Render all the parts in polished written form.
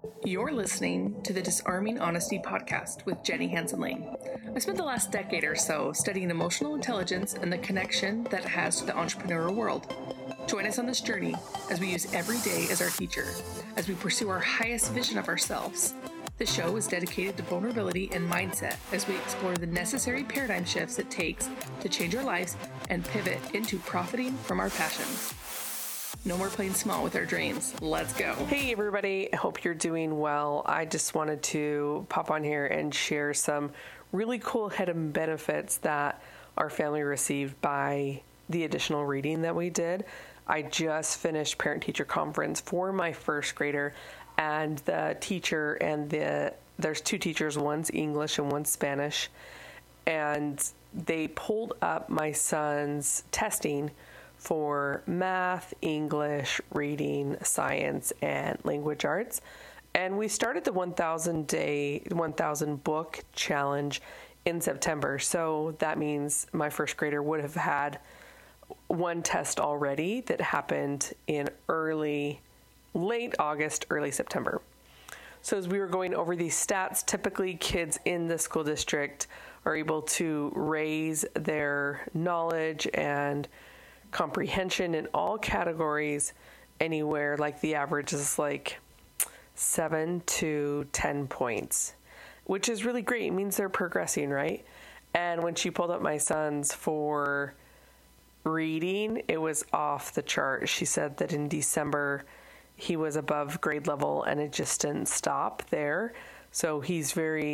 You're listening to the Disarming Honesty podcast with Jenny Hansen-Lane. I spent the last decade or so studying emotional intelligence and the connection that it has to the entrepreneurial world. Join us on this journey as we use every day as our teacher, as we pursue our highest vision of ourselves. The show is dedicated to vulnerability and mindset as we explore the necessary paradigm shifts it takes to change our lives and pivot into profiting from our passions. No more playing small with our dreams. Let's go. Hey everybody, I hope you're doing well. I just wanted to pop on here and share some really cool hidden benefits that our family received by the additional reading that we did. I just finished parent-teacher conference for my first grader, and the teacher and there's two teachers, one's English and one's Spanish, and they pulled up my son's testing for math, English, reading, science, and language arts. And we started the 1,000 book challenge in September. So that means my first grader would have had one test already that happened in late August, early September. So as we were going over these stats, typically kids in the school district are able to raise their knowledge and comprehension in all categories anywhere, like the average is like 7 to 10 points, which is really great. It means they're progressing, right? And when she pulled up my son's for reading, it was off the chart. She said that in December he was above grade level and it just didn't stop there. So his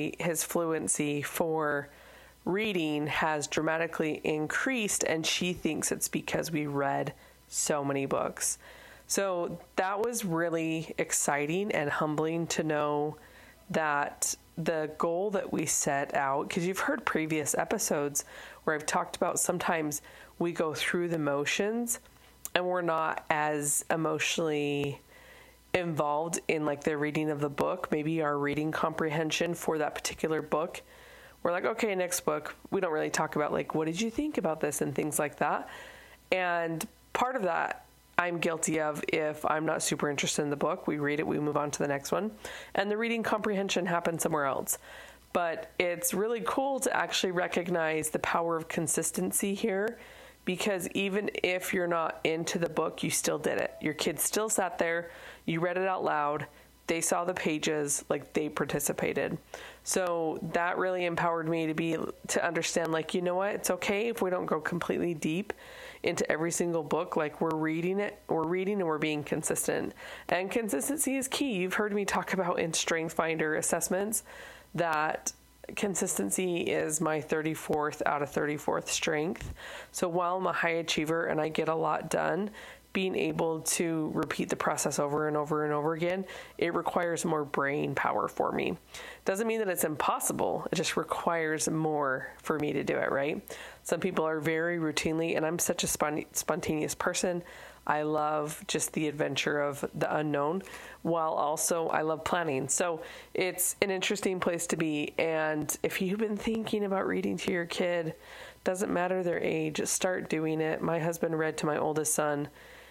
fluency for reading has dramatically increased, and she thinks it's because we read so many books. So that was really exciting and humbling to know that the goal that we set out, because you've heard previous episodes where I've talked about sometimes we go through the motions and we're not as emotionally involved in like the reading of the book, maybe our reading comprehension for that particular book. We're like, okay, next book. We don't really talk about like, what did you think about this and things like that. And part of that I'm guilty of if I'm not super interested in the book. We read it, we move on to the next one. And the reading comprehension happens somewhere else. But it's really cool to actually recognize the power of consistency here, because even if you're not into the book, you still did it. Your kids still sat there, you read it out loud, they saw the pages, like they participated. So that really empowered me to understand, like, you know what, it's okay if we don't go completely deep into every single book. Like we're reading and we're being consistent. And consistency is key. You've heard me talk about in Strength Finder assessments that consistency is my 34th out of 34th strength. So while I'm a high achiever and I get a lot done, being able to repeat the process over and over and over again, it requires more brain power for me. Doesn't mean that it's impossible. It just requires more for me to do it, right? Some people are very routinely, and I'm such a spontaneous person. I love just the adventure of the unknown, while also I love planning. So it's an interesting place to be. And if you've been thinking about reading to your kid, doesn't matter their age, start doing it. My husband read to my oldest son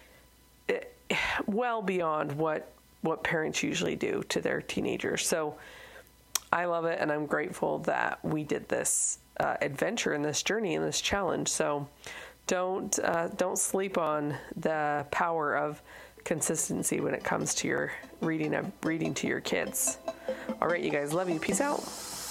well beyond what parents usually do to their teenagers. So I love it, and I'm grateful that we did this adventure and this journey and this challenge. So don't sleep on the power of consistency when it comes to your reading to your kids. All right, you guys, love you. Peace out.